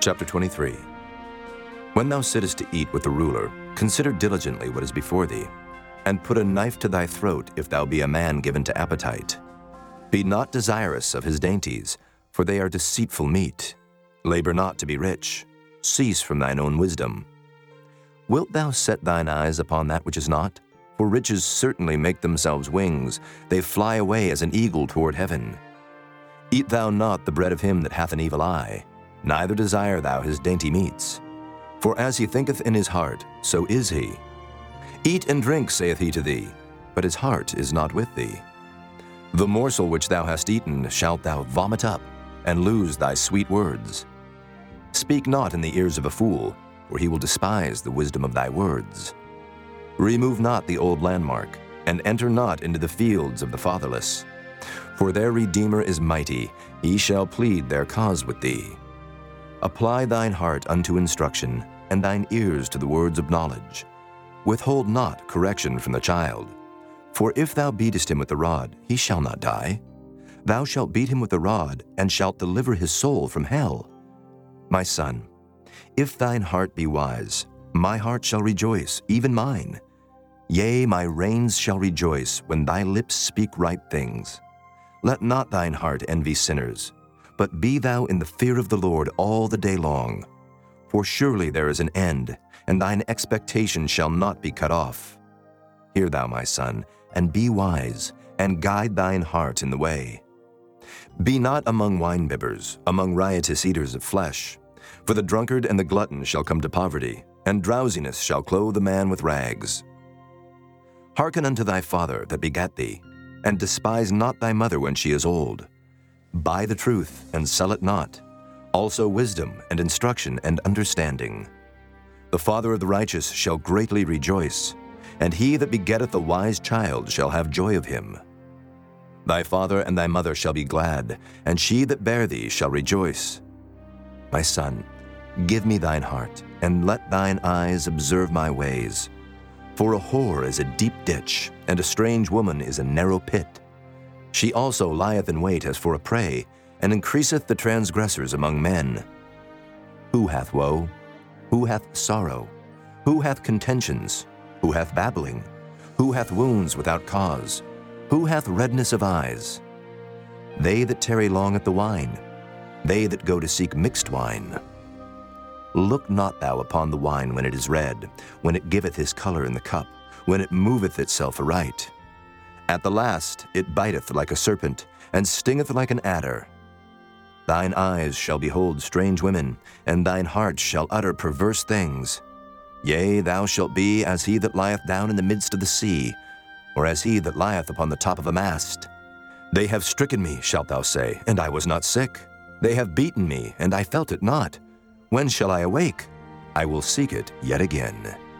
Chapter 23. When thou sittest to eat with the ruler, consider diligently what is before thee, and put a knife to thy throat if thou be a man given to appetite. Be not desirous of his dainties, for they are deceitful meat. Labor not to be rich. Cease from thine own wisdom. Wilt thou set thine eyes upon that which is not? For riches certainly make themselves wings. They fly away as an eagle toward heaven. Eat thou not the bread of him that hath an evil eye, neither desire thou his dainty meats. For as he thinketh in his heart, so is he. Eat and drink, saith he to thee, but his heart is not with thee. The morsel which thou hast eaten shalt thou vomit up, and lose thy sweet words. Speak not in the ears of a fool, for he will despise the wisdom of thy words. Remove not the old landmark, and enter not into the fields of the fatherless. For their Redeemer is mighty, he shall plead their cause with thee. Apply thine heart unto instruction, and thine ears to the words of knowledge. Withhold not correction from the child. For if thou beatest him with the rod, he shall not die. Thou shalt beat him with the rod, and shalt deliver his soul from hell. My son, if thine heart be wise, my heart shall rejoice, even mine. Yea, my reins shall rejoice when thy lips speak right things. Let not thine heart envy sinners, but be thou in the fear of the Lord all the day long. For surely there is an end, and thine expectation shall not be cut off. Hear thou, my son, and be wise, and guide thine heart in the way. Be not among winebibbers, among riotous eaters of flesh. For the drunkard and the glutton shall come to poverty, and drowsiness shall clothe a man with rags. Hearken unto thy father that begat thee, and despise not thy mother when she is old. Buy the truth, and sell it not, also wisdom and instruction and understanding. The father of the righteous shall greatly rejoice, and he that begetteth a wise child shall have joy of him. Thy father and thy mother shall be glad, and she that bare thee shall rejoice. My son, give me thine heart, and let thine eyes observe my ways. For a whore is a deep ditch, and a strange woman is a narrow pit. She also lieth in wait as for a prey, and increaseth the transgressors among men. Who hath woe? Who hath sorrow? Who hath contentions? Who hath babbling? Who hath wounds without cause? Who hath redness of eyes? They that tarry long at the wine, they that go to seek mixed wine. Look not thou upon the wine when it is red, when it giveth his color in the cup, when it moveth itself aright. At the last it biteth like a serpent, and stingeth like an adder. Thine eyes shall behold strange women, and thine heart shall utter perverse things. Yea, thou shalt be as he that lieth down in the midst of the sea, or as he that lieth upon the top of a mast. They have stricken me, shalt thou say, and I was not sick. They have beaten me, and I felt it not. When shall I awake? I will seek it yet again.